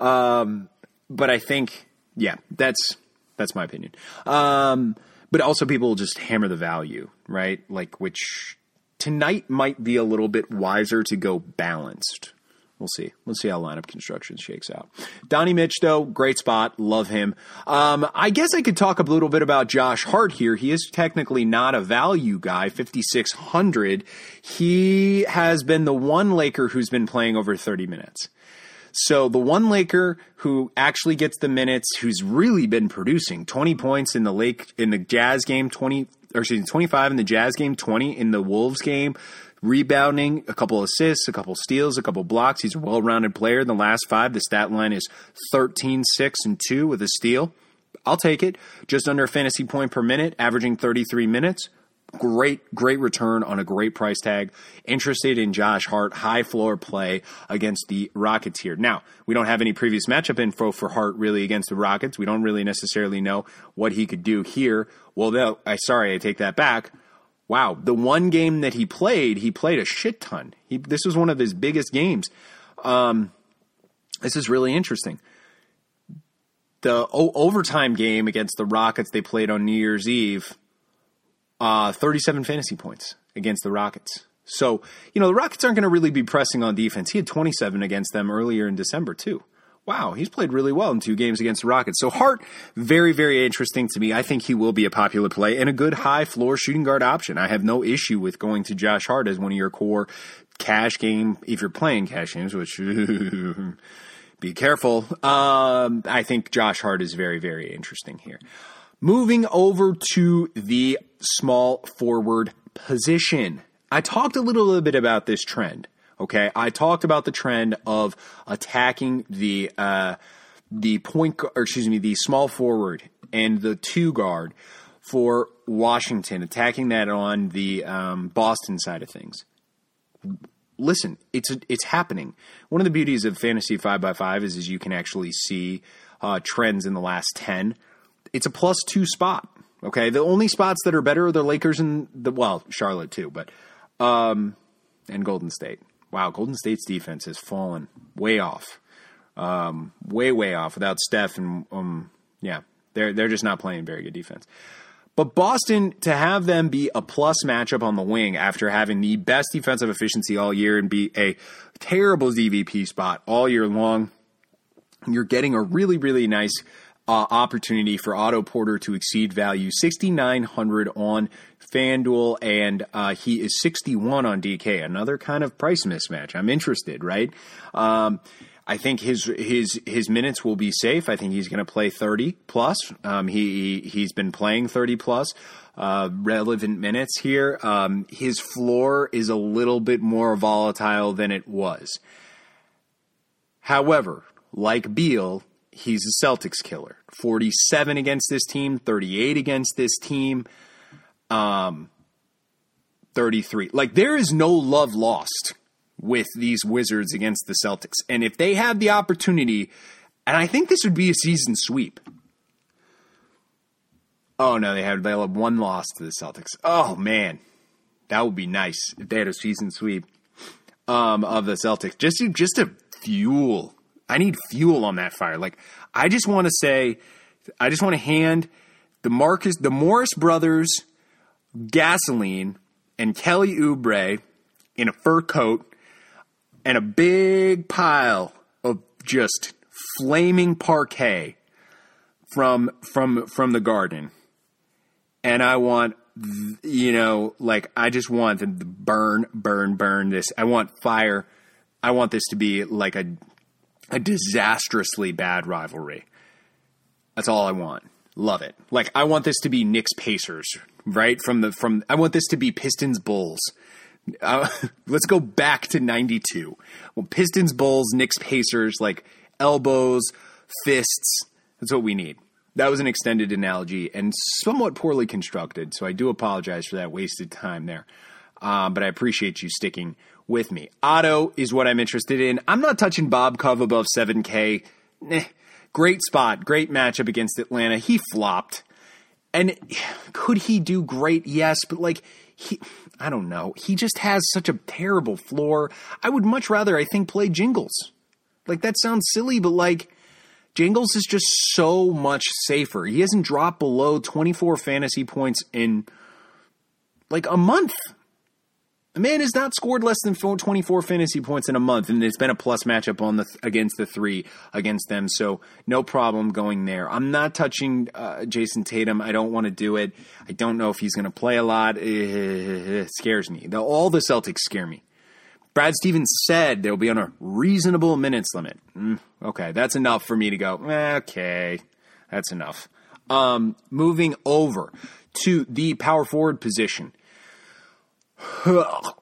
But I think, yeah, that's my opinion. But also people will just hammer the value, right? Which tonight might be a little bit wiser to go balanced. We'll see. We'll see how lineup construction shakes out. Donnie Mitch, though, great spot. Love him. I guess I could talk a little bit about Josh Hart here. He is technically not a value guy, 5,600. He has been the one Laker who's been playing over 30 minutes. So the one Laker who actually gets the minutes, who's really been producing 20 points in the Jazz game, 25 in the Jazz game, 20 in the Wolves game, rebounding, a couple assists, a couple steals, a couple blocks. He's a well-rounded player. In the last 5, the stat line is 13, 6, and 2 with a steal. I'll take it. Just under a fantasy point per minute, averaging 33 minutes. Great return on a great price tag. Interested in Josh Hart, high floor play against the Rockets here. Now, we don't have any previous matchup info for Hart really against the Rockets. We don't really necessarily know what he could do here. Well, I take that back. Wow, the one game that he played a shit ton. This was one of his biggest games. This is really interesting. The overtime game against the Rockets they played on New Year's Eve, 37 fantasy points against the Rockets. So, the Rockets aren't going to really be pressing on defense. He had 27 against them earlier in December, too. Wow, he's played really well in 2 games against the Rockets. So Hart, very, very interesting to me. I think he will be a popular play and a good high-floor shooting guard option. I have no issue with going to Josh Hart as one of your core cash game, if you're playing cash games, which be careful. I think Josh Hart is very, very interesting here. Moving over to the small forward position. I talked a little bit about this trend. Okay, I talked about the trend of attacking the small forward and the 2 guard for Washington, attacking that on the Boston side of things. Listen, it's happening. One of the beauties of Fantasy 5x5 is you can actually see trends in the last 10. It's a +2 spot. Okay, the only spots that are better are the Lakers and Charlotte too, but and Golden State. Wow, Golden State's defense has fallen way off, way off. Without Steph, and they're just not playing very good defense. But Boston, to have them be a plus matchup on the wing after having the best defensive efficiency all year and be a terrible DVP spot all year long, you're getting a really, really nice opportunity for Otto Porter to exceed value. 6,900 on FanDuel, and he is 61 on DK. Another kind of price mismatch. I'm interested, right? I think his minutes will be safe. I think he's going to play 30 plus. He's been playing 30 plus relevant minutes here. His floor is a little bit more volatile than it was. However, like Beal, he's a Celtics killer. 47 against this team, 38 against this team, 33. Like, there is no love lost with these Wizards against the Celtics. And if they have the opportunity, and I think this would be a season sweep. Oh, no, they'll have one loss to the Celtics. Oh, man. That would be nice if they had a season sweep of the Celtics. Just to fuel. I need fuel on that fire. Like, I just want to hand the Morris brothers gasoline and Kelly Oubre in a fur coat and a big pile of just flaming parquet from the garden. And I want, I just want them to burn this. I want fire. I want this to be like a disastrously bad rivalry. That's all I want. Love it. Like, I want this to be Knicks Pacers, right? I want this to be Pistons Bulls. Let's go back to 92. Well, Pistons Bulls, Knicks Pacers, like elbows, fists. That's what we need. That was an extended analogy and somewhat poorly constructed, so I do apologize for that wasted time there. But I appreciate you sticking with me. Otto is what I'm interested in. I'm not touching Bob Cove above 7K. Great spot, great matchup against Atlanta. He flopped. And could he do great? Yes, but I don't know. He just has such a terrible floor. I would much rather, I think, play Jingles. Like, that sounds silly, but Jingles is just so much safer. He hasn't dropped below 24 fantasy points in a month. The man has not scored less than 24 fantasy points in a month, and it's been a plus matchup against the 3 against them, so no problem going there. I'm not touching Jason Tatum. I don't want to do it. I don't know if he's going to play a lot. It scares me. All the Celtics scare me. Brad Stevens said they'll be on a reasonable minutes limit. Okay, that's enough for me to go, okay, that's enough. Moving over to the power forward position. Yuck.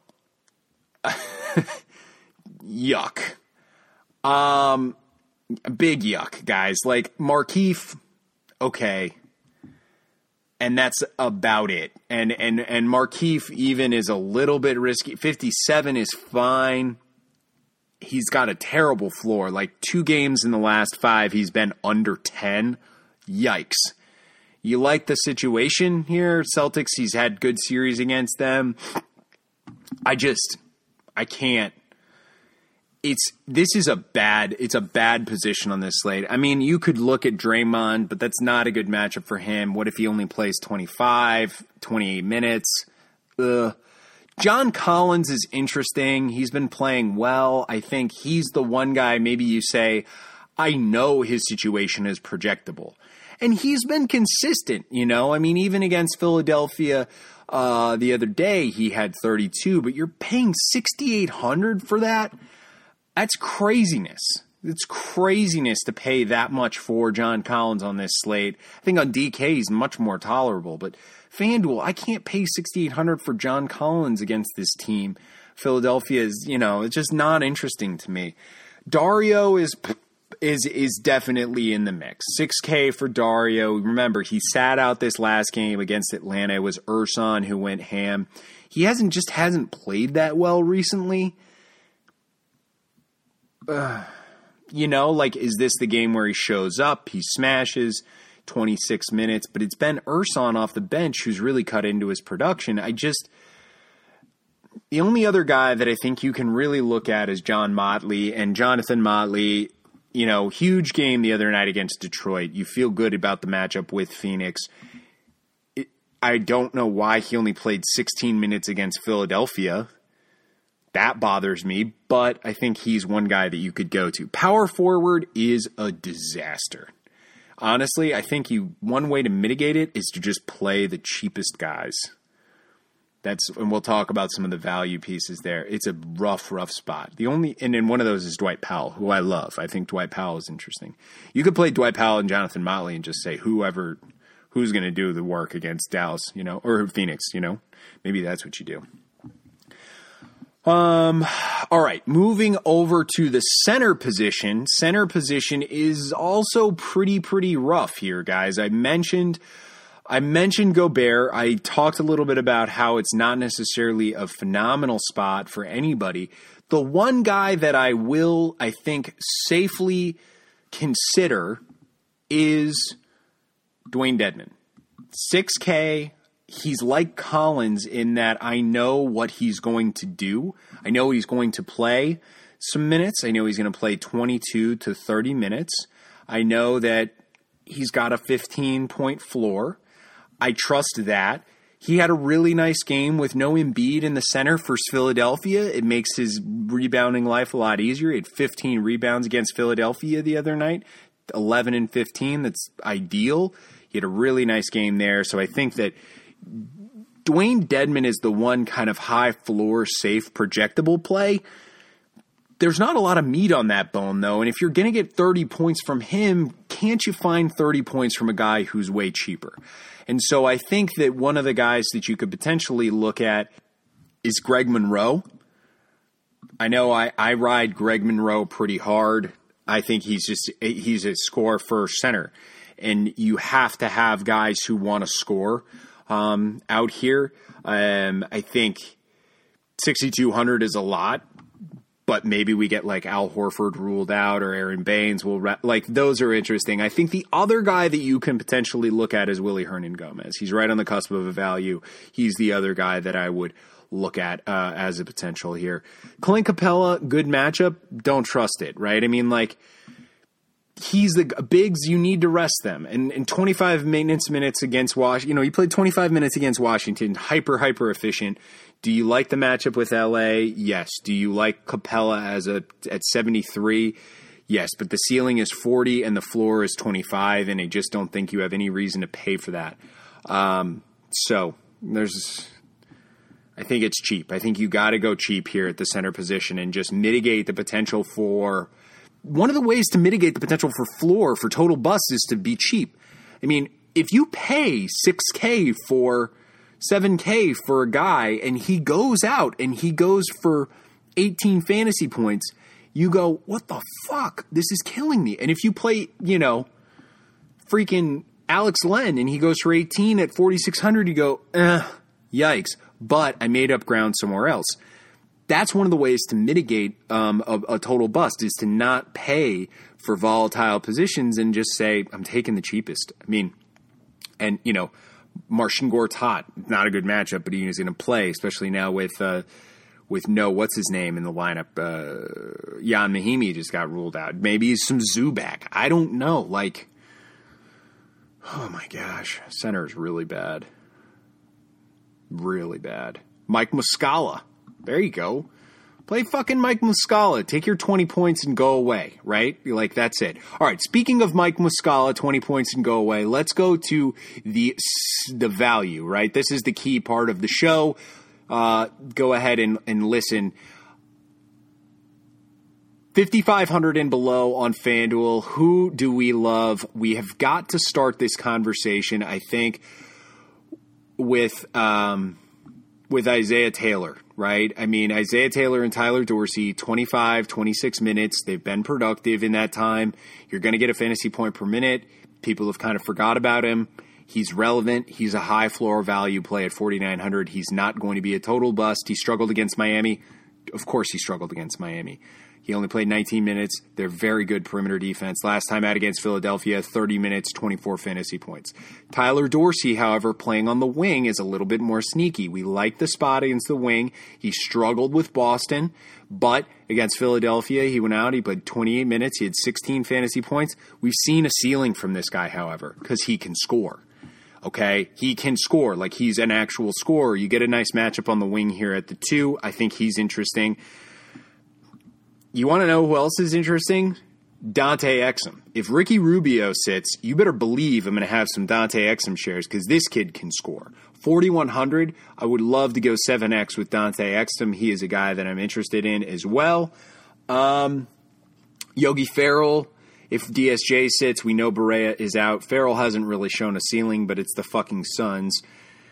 Big yuck, guys. Like Markieff, okay. And that's about it. And Markieff even is a little bit risky. 57 is fine. He's got a terrible floor. Like 2 games in the last 5, he's been under 10. Yikes. You like the situation here, Celtics. He's had good series against them. I can't. This is a bad position on this slate. I mean, you could look at Draymond, but that's not a good matchup for him. What if he only plays 25, 28 minutes? John Collins is interesting. He's been playing well. I think he's the one guy maybe you say, I know his situation is projectable. And he's been consistent, you know. I mean, even against Philadelphia the other day, he had 32, but you're paying $6,800 for that? That's craziness. It's craziness to pay that much for John Collins on this slate. I think on DK he's much more tolerable, but FanDuel, I can't pay $6,800 for John Collins against this team. Philadelphia is, it's just not interesting to me. Dario is definitely in the mix. $6K for Dario. Remember, he sat out this last game against Atlanta. It was Ersan who went ham. He hasn't played that well recently. Is this the game where he shows up, he smashes 26 minutes, but it's been Ersan off the bench who's really cut into his production. The only other guy that I think you can really look at is John Motley, and Jonathan Motley, huge game the other night against Detroit. You feel good about the matchup with Phoenix. I don't know why he only played 16 minutes against Philadelphia. That bothers me, but I think he's one guy that you could go to. Power forward is a disaster. Honestly, I think one way to mitigate it is to just play the cheapest guys. And we'll talk about some of the value pieces there. It's a rough spot. And then one of those is Dwight Powell, who I love. I think Dwight Powell is interesting. You could play Dwight Powell and Jonathan Motley and just say who's going to do the work against Dallas, or Phoenix, Maybe that's what you do. All right, moving over to the center position. Center position is also pretty rough here, guys. I mentioned Gobert. I talked a little bit about how it's not necessarily a phenomenal spot for anybody. The one guy that I will, I think, safely consider is Dwayne Dedmon. 6K. He's like Collins in that I know what he's going to do. I know he's going to play some minutes. I know he's going to play 22 to 30 minutes. I know that he's got a 15-point floor. I trust that. He had a really nice game with no Embiid in the center for Philadelphia. It makes his rebounding life a lot easier. He had 15 rebounds against Philadelphia the other night, 11 and 15. That's ideal. He had a really nice game there. So I think that Dwayne Dedmon is the one kind of high floor, safe, projectable play. There's not a lot of meat on that bone, though. And if you're going to get 30 points from him, can't you find 30 points from a guy who's way cheaper? And so I think that one of the guys that you could potentially look at is Greg Monroe. I know I ride Greg Monroe pretty hard. I think he's a score first center. And you have to have guys who want to score. Out here, I think 6,200 is a lot, but maybe we get like Al Horford ruled out or Aaron Baines those are interesting. I think the other guy that you can potentially look at is Willie Hernan-Gomez. He's right on the cusp of a value. He's the other guy that I would look at as a potential here. Clint Capella, good matchup. Don't trust it, right? I mean, he's the bigs, you need to rest them. And 25 maintenance minutes against Washington, he played 25 minutes against Washington, hyper efficient. Do you like the matchup with LA? Yes. Do you like Capella at 73? Yes, but the ceiling is 40 and the floor is 25, and I just don't think you have any reason to pay for that. So I think it's cheap. I think you got to go cheap here at the center position and just mitigate the potential for. One of the ways to mitigate the potential for floor for total bust is to be cheap. I mean, if you pay $6K for $7K for a guy and he goes out and he goes for 18 fantasy points, you go, what the fuck? This is killing me. And if you play, freaking Alex Len and he goes for 18 at 4,600, you go, yikes. But I made up ground somewhere else. That's one of the ways to mitigate a total bust is to not pay for volatile positions and just say, I'm taking the cheapest. I mean, and, Marcin Gortat, not a good matchup, but he's going to play, especially now with what's his name in the lineup? Jan Mahimi just got ruled out. Maybe some Zubac. I don't know. Oh my gosh. Center is really bad. Really bad. Mike Muscala. There you go. Play fucking Mike Muscala. Take your 20 points and go away, right? That's it. All right, speaking of Mike Muscala, 20 points and go away, let's go to the value, right? This is the key part of the show. Go ahead and listen. 5,500 and below on FanDuel. Who do we love? We have got to start this conversation, I think, with Isaiah Taylor, right? I mean, Isaiah Taylor and Tyler Dorsey, 25, 26 minutes. They've been productive in that time. You're going to get a fantasy point per minute. People have kind of forgot about him. He's relevant. He's a high floor value play at 4,900. He's not going to be a total bust. He struggled against Miami. Of course he struggled against Miami. He only played 19 minutes. They're very good perimeter defense. Last time out against Philadelphia, 30 minutes, 24 fantasy points. Tyler Dorsey, however, playing on the wing is a little bit more sneaky. We like the spot against the wing. He struggled with Boston, but against Philadelphia, he went out. He played 28 minutes. He had 16 fantasy points. We've seen a ceiling from this guy, however, because he can score. Okay, he can score. He's an actual scorer. You get a nice matchup on the wing here at the 2. I think he's interesting. You want to know who else is interesting? Dante Exum. If Ricky Rubio sits, you better believe I'm going to have some Dante Exum shares because this kid can score. 4,100, I would love to go 7X with Dante Exum. He is a guy that I'm interested in as well. Yogi Ferrell. If DSJ sits, we know Barea is out. Ferrell hasn't really shown a ceiling, but it's the fucking Suns.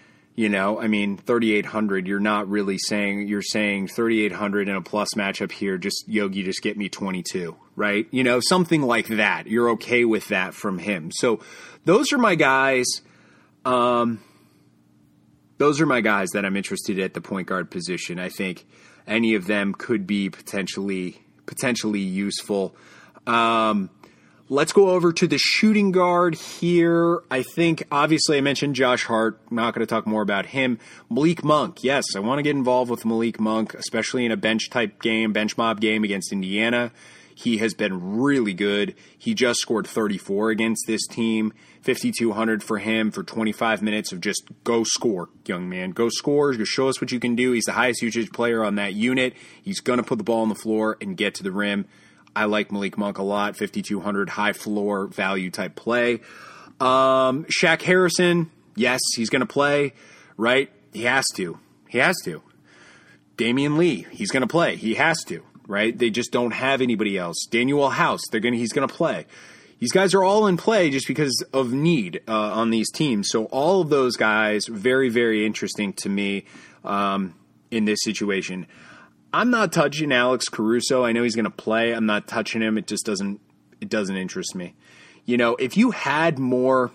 3,800, you're not really saying, you're saying 3,800 in a plus matchup here, just Yogi, just get me 22, right? Something like that. You're okay with that from him. So those are my guys. Those are my guys that I'm interested at the point guard position. I think any of them could be potentially useful. Let's go over to the shooting guard here. I think, obviously, I mentioned Josh Hart. I'm not going to talk more about him. Malik Monk. Yes, I want to get involved with Malik Monk, especially in a bench mob game against Indiana. He has been really good. He just scored 34 against this team. 5,200 for him for 25 minutes of just go score, young man. Go score. Go show us what you can do. He's the highest usage player on that unit. He's going to put the ball on the floor and get to the rim. I like Malik Monk a lot. 5,200 high floor value type play. Shaq Harrison, yes, he's going to play, right? He has to. Damian Lee, he's going to play. He has to, right? They just don't have anybody else. Daniel House, he's going to play. These guys are all in play just because of need on these teams. So all of those guys, very, very interesting to me in this situation. I'm not touching Alex Caruso. I know he's going to play. I'm not touching him. It just doesn't interest me. If you had more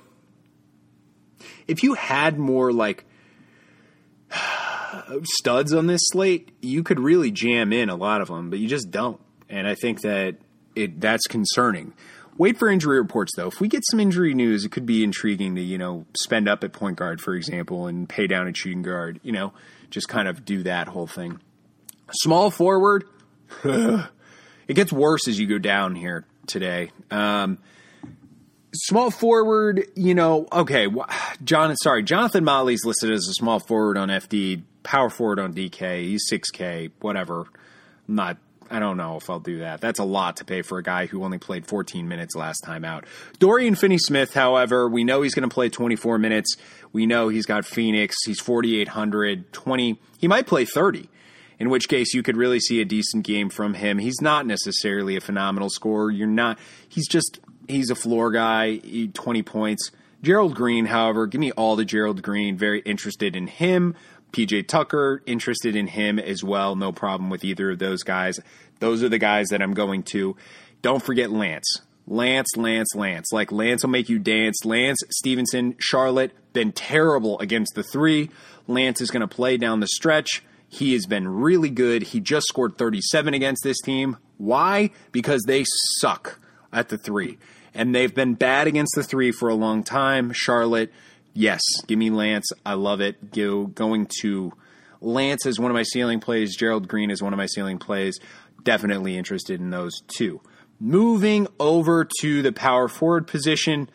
studs on this slate, you could really jam in a lot of them, but you just don't. And I think that's concerning. Wait for injury reports, though. If we get some injury news, it could be intriguing to, spend up at point guard, for example, and pay down at shooting guard, just kind of do that whole thing. Small forward, it gets worse as you go down here. today. Small forward, okay. Jonathan Motley's listed as a small forward on FD, power forward on DK. He's 6K, whatever. I don't know if I'll do that. That's a lot to pay for a guy who only played 14 minutes last time out. Dorian Finney-Smith, however, we know he's going to play 24 minutes. We know he's got Phoenix. He's 4,800, 20. He might play 30, in which case you could really see a decent game from him. He's not necessarily a phenomenal scorer. He's a floor guy, 20 points. Gerald Green, however, give me all the Gerald Green. Very interested in him. PJ Tucker, interested in him as well. No problem with either of those guys. Those are the guys that I'm going to. Don't forget Lance. Lance. Like, Lance will make you dance. Lance Stevenson, Charlotte, been terrible against the three. Lance is going to play down the stretch. He has been really good. He just scored 37 against this team. Why? Because they suck at the three. And they've been bad against the three for a long time. Charlotte, yes, give me Lance. I love it. Going to Lance as one of my ceiling plays. Gerald Green is one of my ceiling plays. Definitely interested in those two. Moving over to the power forward position,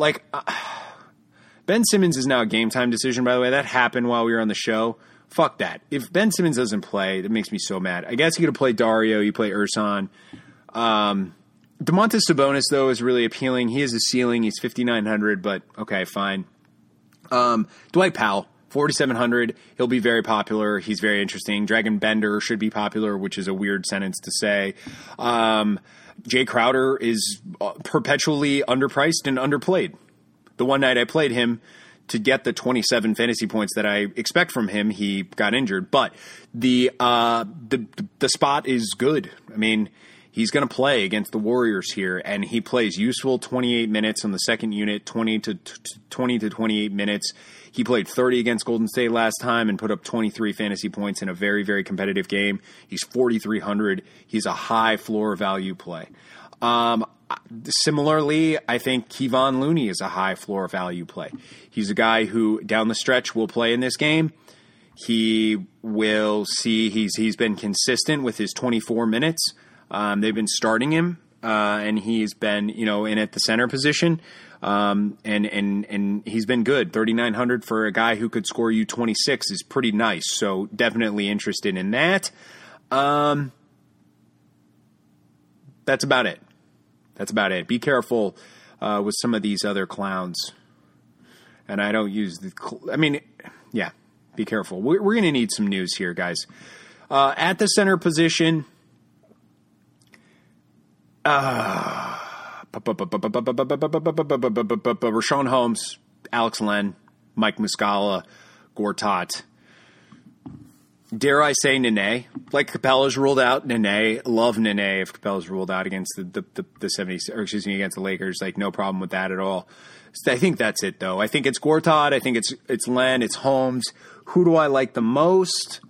Ben Simmons is now a game time decision, by the way. That happened while we were on the show. Fuck that. If Ben Simmons doesn't play, that makes me so mad. I guess you could play Dario, you play Ersan. Domantas Sabonis, though, is really appealing. He has a ceiling. He's 5,900, but okay, fine. Dwight Powell, 4,700. He'll be very popular. He's very interesting. Dragon Bender should be popular, which is a weird sentence to say. Jay Crowder is perpetually underpriced and underplayed. The one night I played him to get the 27 fantasy points that I expect from him, he got injured. But the spot is good. I mean, he's going to play against the Warriors here, and he plays useful 28 minutes on the second unit, 20 to 28 minutes. He played 30 against Golden State last time and put up 23 fantasy points in a very, very competitive game. He's 4,300. He's a high floor value play. Similarly, I think Kevon Looney is a high floor value play. He's a guy who down the stretch will play in this game. He will see he's been consistent with his 24 minutes. They've been starting him, and he's been, in at the center position. And he's been good. 3,900 for a guy who could score you 26 is pretty nice. So definitely interested in that. That's about it. Be careful, with some of these other clowns. And I don't use be careful. We're going to need some news here, guys. At the center position, Rashawn Holmes, Alex Len, Mike Muscala, Gortat. Dare I say Nene? Like Capella's ruled out, Nene. Love Nene if Capella's ruled out against the 70s, or excuse me, against the Lakers. Like, no problem with that at all. I think that's it, though. I think it's Gortat. I think it's Len. It's Holmes. Who do I like the most?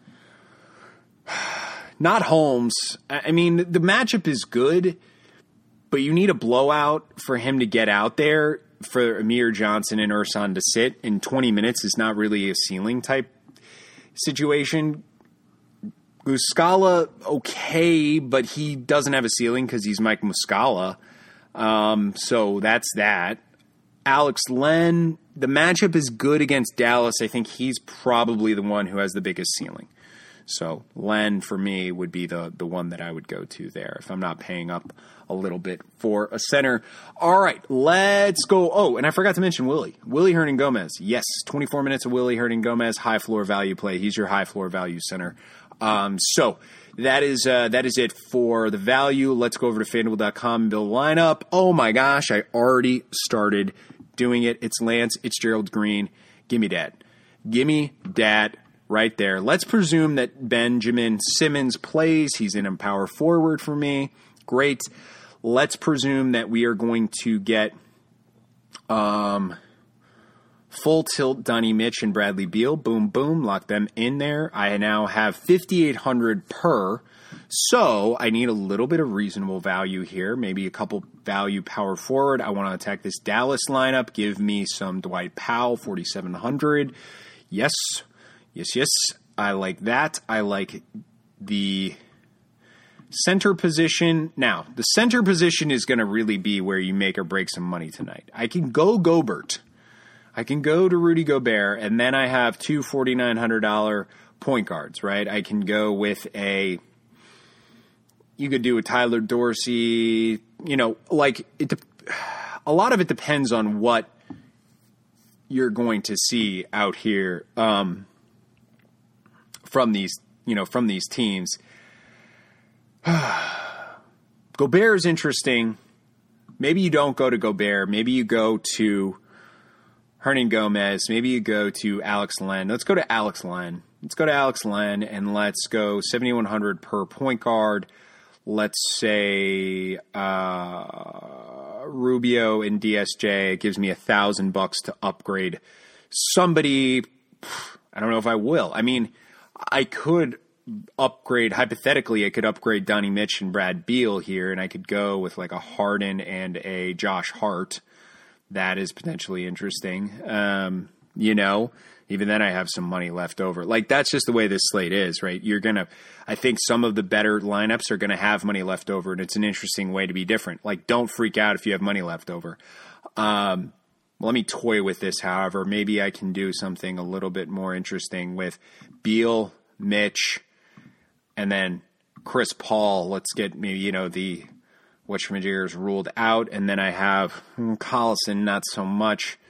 Not Holmes. I mean, the matchup is good, but you need a blowout for him to get out there, for Amir Johnson and Ersan to sit. In 20 minutes is not really a ceiling type situation. Muscala, okay, but he doesn't have a ceiling because he's Mike Muscala. So that's that. Alex Len, the matchup is good against Dallas. I think he's probably the one who has the biggest ceiling. So Len, for me, would be the one that I would go to there if I'm not paying up a little bit for a center. All right, let's go. Oh, and I forgot to mention Willie Hernan-Gomez. Yes, 24 minutes of Willie Hernan-Gomez, high floor value play. He's your high floor value center. So that is it for the value. Let's go over to FanDuel.com and build a lineup. Oh my gosh, I already started doing it. It's Lance. It's Gerald Green. Give me that right there. Let's presume that Benjamin Simmons plays. He's in a power forward for me. Great. Let's presume that we are going to get full tilt Donnie Mitch and Bradley Beal. Boom, boom. Lock them in there. I now have 5,800 per. So I need a little bit of reasonable value here. Maybe a couple value power forward. I want to attack this Dallas lineup. Give me some Dwight Powell, 4,700. Yes. I like that. I like the Center position. Now, the center position is going to really be where you make or break some money tonight. I can go Gobert. I can go to Rudy Gobert, and then I have two $4,900 point guards, right? I can go with you could do a Tyler Dorsey, a lot of it depends on what you're going to see out here from these teams. Gobert is interesting. Maybe you don't go to Gobert. Maybe you go to Hernan Gomez. Maybe you go to Alex Len. Let's go to Alex Len. And let's go 7,100 per point guard. Let's say Rubio and DSJ. It gives me $1,000 to upgrade somebody. I don't know if I will. I mean, I could upgrade, hypothetically, I could upgrade Donnie Mitch and Brad Beal here, and I could go with like a Harden and a Josh Hart. That is potentially interesting. Even then I have some money left over. Like, that's just the way this slate is, right? I think some of the better lineups are going to have money left over, and it's an interesting way to be different. Like, don't freak out if you have money left over. Let me toy with this, however. Maybe I can do something a little bit more interesting with Beal, Mitch, and then Chris Paul. Let's get maybe, the whatchamajigger's ruled out. And then I have Collison, not so much.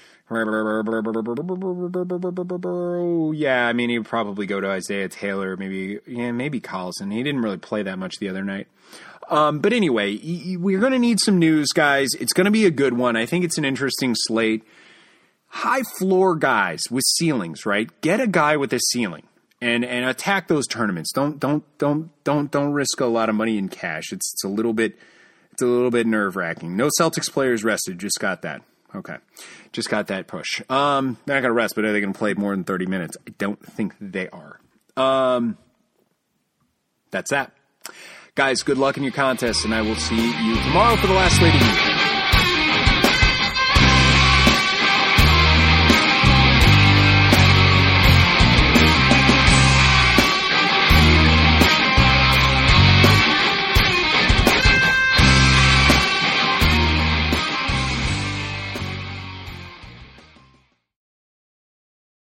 Yeah, I mean, he would probably go to Isaiah Taylor, maybe Collison. He didn't really play that much the other night. But anyway, we're going to need some news, guys. It's going to be a good one. I think it's an interesting slate. High floor guys with ceilings, right? Get a guy with a ceiling. And attack those tournaments. Don't risk a lot of money in cash. It's a little bit nerve-wracking. No Celtics players rested. Just got that. Okay. Just got that push. They're not going to rest, but are they going to play more than 30 minutes? I don't think they are. That's that. Guys, good luck in your contest, and I will see you tomorrow for the last slate of the week.